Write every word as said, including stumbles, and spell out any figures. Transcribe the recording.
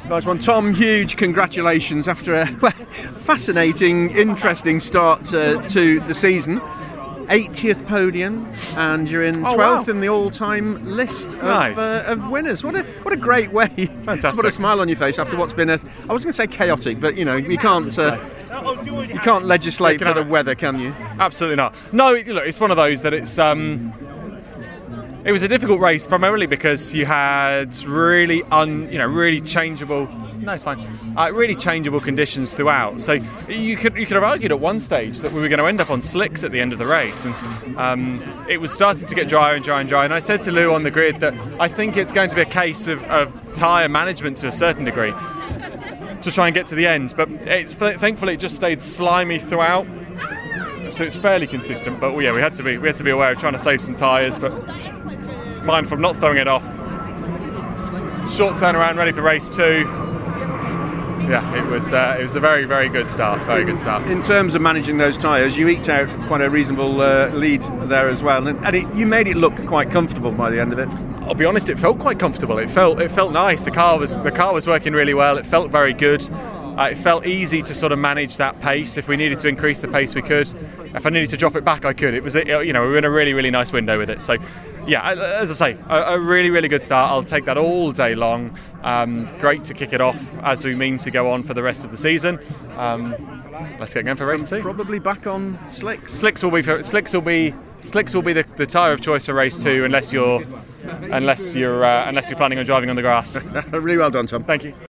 Nice one, Tom. Huge congratulations after a well, fascinating, interesting start uh, to the season. eightieth podium, and you're in oh, twelfth wow. in the all-time list of, nice. uh, of winners. What a what a great way Fantastic. to put a smile on your face after what's been a, I was going to say chaotic, but you know you can't uh, you can't legislate for the weather, can you? Absolutely not. No, look, it's one of those that it's. Um, It was a difficult race, primarily because you had really, un, you know, really changeable. No, it's fine. Uh, really changeable conditions throughout. So you could you could have argued at one stage that we were going to end up on slicks at the end of the race, and um, it was starting to get drier and drier and drier. And I said to Lou on the grid that I think it's going to be a case of, of tyre management to a certain degree to try and get to the end. But it's, thankfully, it just stayed slimy throughout, so it's fairly consistent. But yeah, we had to be we had to be aware of trying to save some tyres, but mindful of not throwing it off. Short turnaround, ready for race two. Yeah, it was uh, it was a very, very good start. Very good start. In terms of managing those tyres, you eked out quite a reasonable uh, lead there as well, and, and it, you made it look quite comfortable by the end of it. I'll be honest, it felt quite comfortable. It felt it felt nice. The car was the car was working really well. It felt very good. Uh, it felt easy to sort of manage that pace. If we needed to increase the pace, we could. If I needed to drop it back, I could. It was, you know, we were in a really, really nice window with it. So, yeah, as I say, a, a really, really good start. I'll take that all day long. Um, great to kick it off as we mean to go on for the rest of the season. Um, let's get going for race two. Probably back on slicks. Slicks will be for, slicks will be slicks will be the, the tyre of choice for race two, unless you're unless you're uh, unless you're planning on driving on the grass. Really well done, Tom. Thank you.